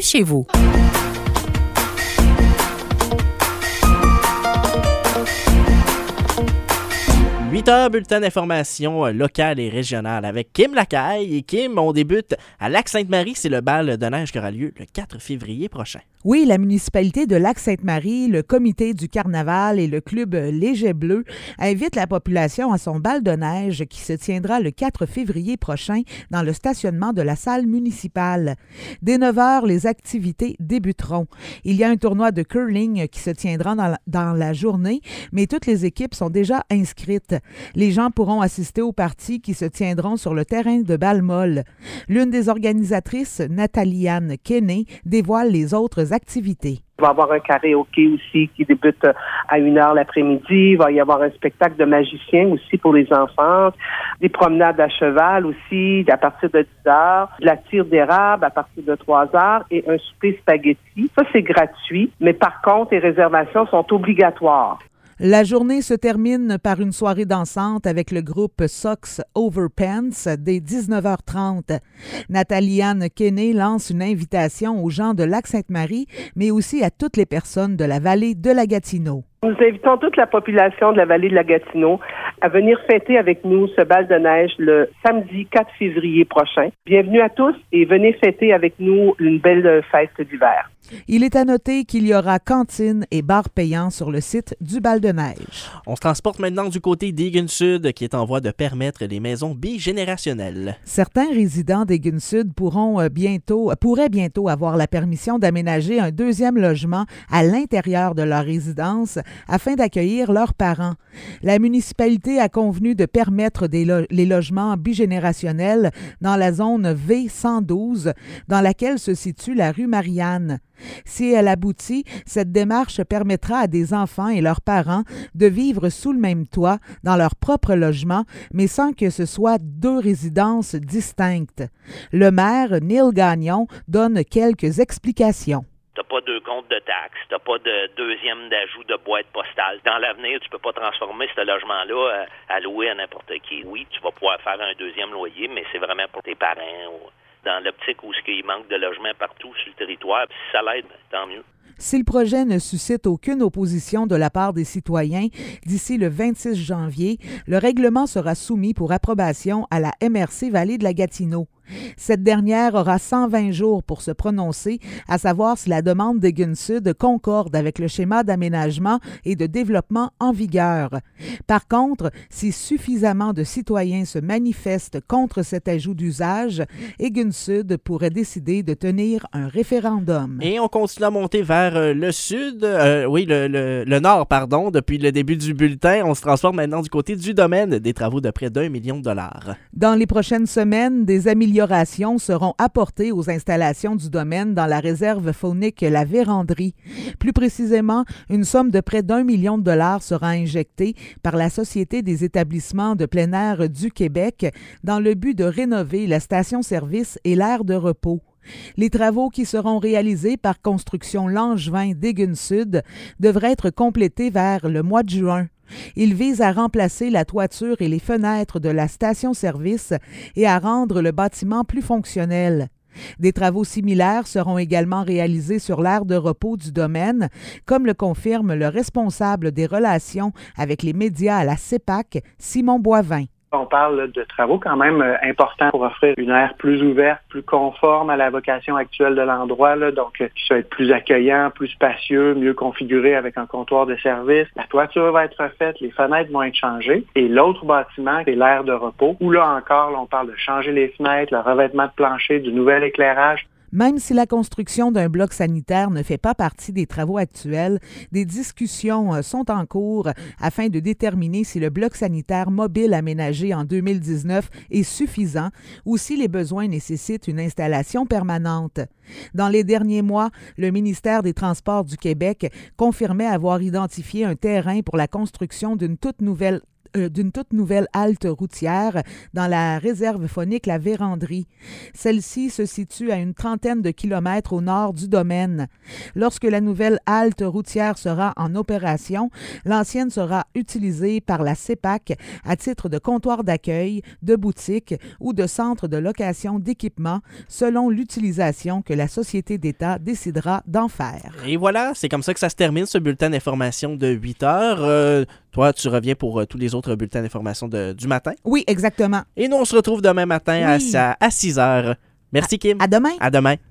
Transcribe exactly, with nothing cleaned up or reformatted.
bienvenue chez vous. huit heures, bulletin d'information locale et régionale avec Kim Lacaille. Et Kim, on débute à Lac-Sainte-Marie. C'est le bal de neige qui aura lieu le quatre février prochain. Oui, la municipalité de Lac-Sainte-Marie, le comité du carnaval et le club Léger Bleu invitent la population à son bal de neige qui se tiendra le quatre février prochain dans le stationnement de la salle municipale. Dès neuf heures, les activités débuteront. Il y a un tournoi de curling qui se tiendra dans la, dans la journée, mais toutes les équipes sont déjà inscrites. Les gens pourront assister aux parties qui se tiendront sur le terrain de Balmol. L'une des organisatrices, Nathalie-Anne Kenney, dévoile les autres activités. Il va y avoir un karaoké aussi qui débute à une heure l'après-midi. Il va y avoir un spectacle de magiciens aussi pour les enfants. Des promenades à cheval aussi à partir de dix heures. De la tire d'érable à partir de trois heures et un souper spaghetti. Ça, c'est gratuit. Mais par contre, les réservations sont obligatoires. La journée se termine par une soirée dansante avec le groupe Socks Over Pants dès dix-neuf heures trente. Nathalie-Anne Kenney lance une invitation aux gens de Lac-Sainte-Marie, mais aussi à toutes les personnes de la vallée de la Gatineau. Nous invitons toute la population de la vallée de la Gatineau à venir fêter avec nous ce bal de neige le samedi quatre février prochain. Bienvenue à tous et venez fêter avec nous une belle fête d'hiver. Il est à noter qu'il y aura cantine et bar payant sur le site du bal de neige. On se transporte maintenant du côté d'Egan Sud qui est en voie de permettre les maisons bigénérationnelles. Certains résidents d'Egan Sud pourront bientôt, pourraient bientôt avoir la permission d'aménager un deuxième logement à l'intérieur de leur résidence afin d'accueillir leurs parents. La municipalité a convenu de permettre des lo- les logements bigénérationnels dans la zone V cent douze, dans laquelle se situe la rue Marianne. Si elle aboutit, cette démarche permettra à des enfants et leurs parents de vivre sous le même toit, dans leur propre logement, mais sans que ce soit deux résidences distinctes. Le maire, Neil Gagnon, donne quelques explications. T'as pas deux comptes de taxes, t'as pas de deuxième d'ajout de boîte postale. Dans l'avenir, tu peux pas transformer ce logement-là à, à louer à n'importe qui. Oui, tu vas pouvoir faire un deuxième loyer, mais c'est vraiment pour tes parents. Ou dans l'optique où il manque de logements partout sur le territoire. Puis si ça l'aide, tant mieux. Si le projet ne suscite aucune opposition de la part des citoyens, d'ici le vingt-six janvier, le règlement sera soumis pour approbation à la M R C Vallée de la Gatineau. Cette dernière aura cent vingt jours pour se prononcer, à savoir si la demande d'Egan Sud concorde avec le schéma d'aménagement et de développement en vigueur. Par contre, si suffisamment de citoyens se manifestent contre cet ajout d'usage, Egan Sud pourrait décider de tenir un référendum. Et on continue à monter vers euh, le sud, euh, oui, le, le, le nord, pardon, depuis le début du bulletin. On se transforme maintenant du côté du domaine, des travaux de près d'un million de dollars. Dans les prochaines semaines, des améliorations seront apportées aux installations du domaine dans la réserve faunique La Vérandrie. Plus précisément, une somme de près d'un million de dollars sera injectée par la Société des établissements de plein air du Québec dans le but de rénover la station-service et l'aire de repos. Les travaux qui seront réalisés par Construction Langevin d'Egan Sud devraient être complétés vers le mois de juin. Il vise à remplacer la toiture et les fenêtres de la station-service et à rendre le bâtiment plus fonctionnel. Des travaux similaires seront également réalisés sur l'aire de repos du domaine, comme le confirme le responsable des relations avec les médias à la C E P A C, Simon Boivin. On parle de travaux quand même euh, importants pour offrir une aire plus ouverte, plus conforme à la vocation actuelle de l'endroit, là, donc euh, qui va être plus accueillant, plus spacieux, mieux configuré avec un comptoir de service. La toiture va être refaite, les fenêtres vont être changées. Et l'autre bâtiment, c'est l'aire de repos, où là encore, là, on parle de changer les fenêtres, le revêtement de plancher, du nouvel éclairage. Même si la construction d'un bloc sanitaire ne fait pas partie des travaux actuels, des discussions sont en cours afin de déterminer si le bloc sanitaire mobile aménagé en deux mille dix-neuf est suffisant ou si les besoins nécessitent une installation permanente. Dans les derniers mois, le ministère des Transports du Québec confirmait avoir identifié un terrain pour la construction d'une toute nouvelle euh, d'une toute nouvelle halte routière dans la réserve faunique La Vérandrie. Celle-ci se situe à une trentaine de kilomètres au nord du domaine. Lorsque la nouvelle halte routière sera en opération, l'ancienne sera utilisée par la C E P A C à titre de comptoir d'accueil, de boutique ou de centre de location d'équipements, selon l'utilisation que la Société d'État décidera d'en faire. Et voilà, c'est comme ça que ça se termine, ce bulletin d'information de huit heures. Euh, toi, tu reviens pour euh, tous les autres bulletins d'information de, du matin. Oui, exactement. Et nous, on se retrouve demain matin Oui. à, à six heures. Merci, Kim. À demain. À demain.